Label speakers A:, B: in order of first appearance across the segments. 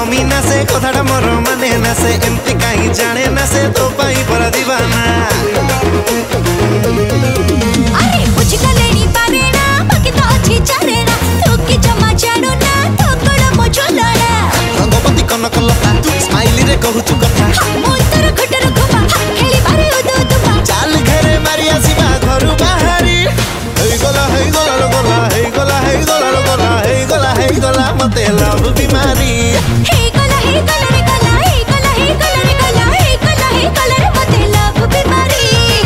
A: कमी ना से कथाटा मोर माने ना से एमती कहीं जाने ना से तो पाई पर दीवाना
B: अरे बुझिका लेनी पारे ना बाकी तो अच्छी चारे ना तू की जमा जानो ना तो कोड़ा मुझो लड़ा
A: रंगपति कनक लता स्माइली रे कहू तू कथा
B: मुंतर घुटर घुमा खेली बारे उदो तुमा
A: चाल घरे मारी आसीबा घरु बाहरी हेई गला लो गला हेई गला लो गला हेई गला मते लव बीमारी
B: हे गला रे गला हे गला रे गला हे गला रे मते लव बीमारी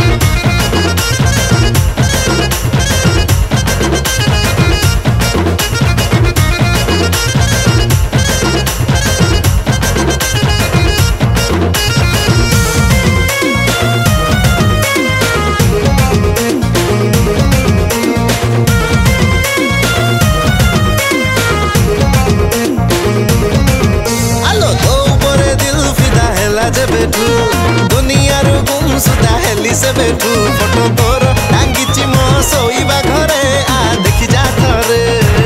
A: दुनिया रू गुम सुधा हेली से बैठू फोटो तोर टांगीची मो सोईबा घरे आ देखी जा थरे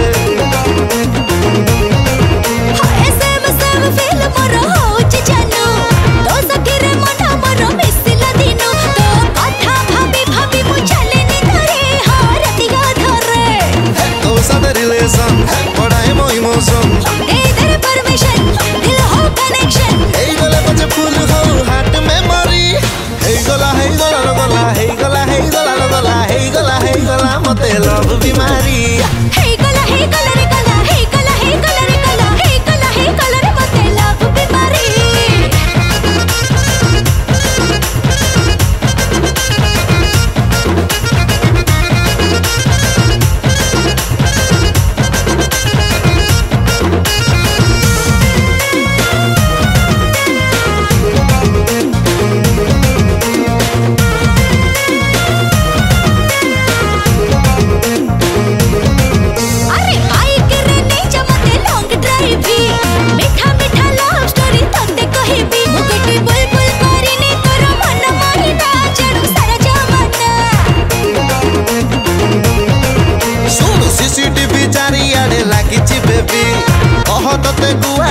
B: एसएम फेल मोर होची जानू तो सखीरे मना मोर मिसिला दिनो तो कथा भाबी भाबी मु चलेनी धरे हारतिया धरे
A: तो साथ रिलेशन पढ़ाए मो इमोशन
B: दे दे परमिशन दिल हो कनेक्शन
A: हेई गला बचे फूल हो हार्ट मेमोरी हेई गला लो गला हेई गला मते लव बीमारी
B: हे गला रे गला हे गला रे गला हे गला रे मते लव बीमारी
A: सीसीटीवी चारियाडे लागिची बेबी कह तते गुआ